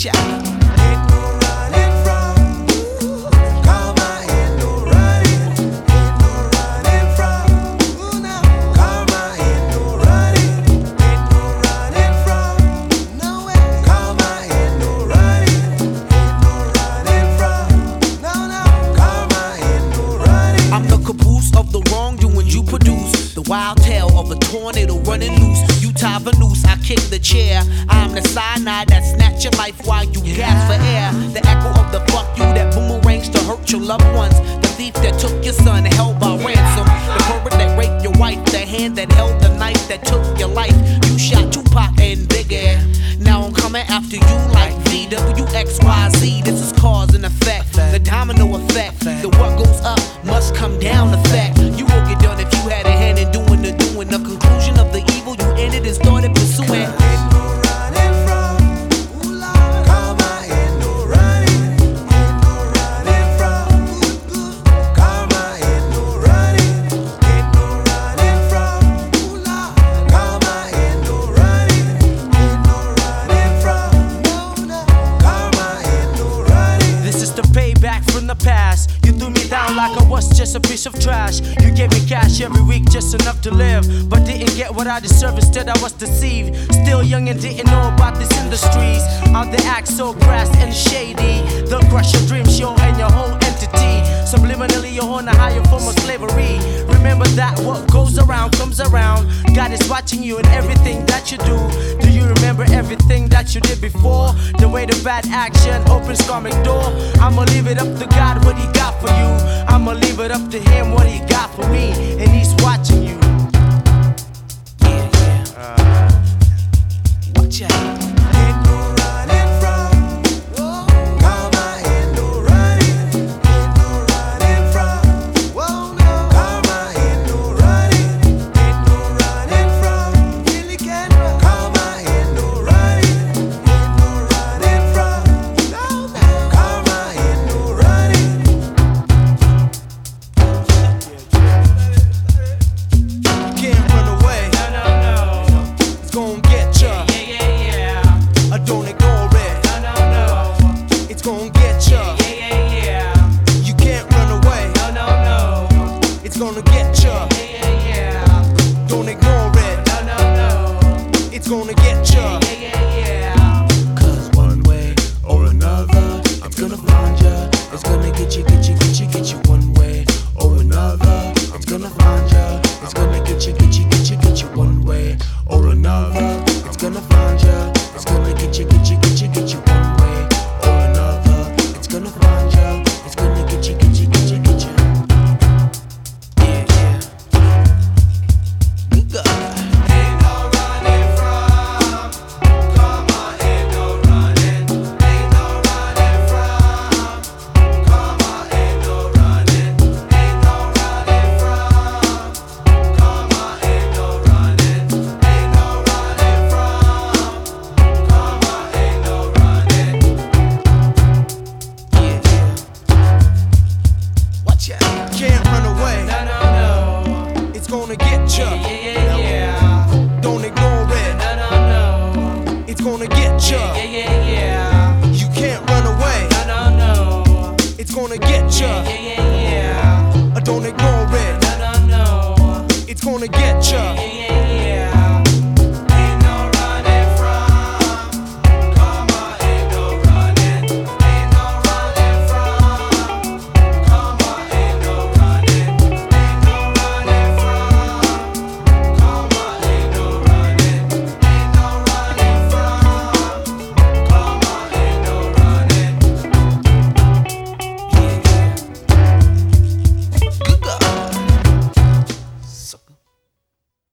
Watch out. Ain't no running from. Karma ain't no running. Ain't no running from. Karma ain't no running. Ain't no running from. No way. Karma ain't no running. Ain't no running from. No. Karma ain't no running. I'm the caboose of the wrongdoing you produce. The wild tale of a tornado running loose. You tie the noose, I kick the chair. I'm the cyanide that snatch your life while you gasp for air. The echo of the fuck you that boomerangs to hurt your loved ones. The thief that took your son held by ransom. The pervert that raped your wife. The hand that held the knife that took your life. You shot Tupac and Biggie. Now I'm coming after you like VWXYZ. This is cause and effect. The domino effect. The what goes up must come down effect. You will get done if you had a hand in doing the doing. The conclusion of the evil you ended and started pursuing. Past. You threw me down like I was just a piece of trash. You gave me cash every week just enough to live, but didn't get what I deserved. Instead I was deceived. Still young and didn't know about these industries. How they act so crass and shady. They'll crush your dreams, show and your whole entity. Subliminally you're on a higher form of slavery. Remember that what goes around comes around. God is watching you in everything that you do. Do you remember everything that you did before? The way the bad action opens karmic door. I'ma leave it up to God what he got for you. I'ma leave it up to him what he got for me. And he's watching you. Watch out. Ain't no running from. Karma ain't no running. Ain't no running from. Karma ain't no running. Ain't no running from. Really can't run. Karma ain't no running. Ain't no running from. Karma ain't no running. You can't run away. No. It's gonna get ya. Don't ignore it. No. It's gonna get ya. You can't run away. No. It's gonna get ya. Don't ignore it. No. It's gonna get ya. Cause one way or another, it's gonna find ya. It's gonna get you one way or another. It's gonna find ya. It's gonna get you one way or another. It's gonna find ya. It's gonna get you one way or another. It's gonna find ya. It's gonna get you. Yeah. We got. Ain't no running from. Karma ain't no running. Ain't no running from. Karma ain't no running. Ain't no running from. Karma ain't no running. Ain't no running from. Karma ain't no running. Yeah. Watch out. Can't run away. No. It's gonna get ya. Don't ignore it. No. It's gonna get ya. You can't run away. No. It's gonna get ya. Don't ignore it. No. It's gonna get ya.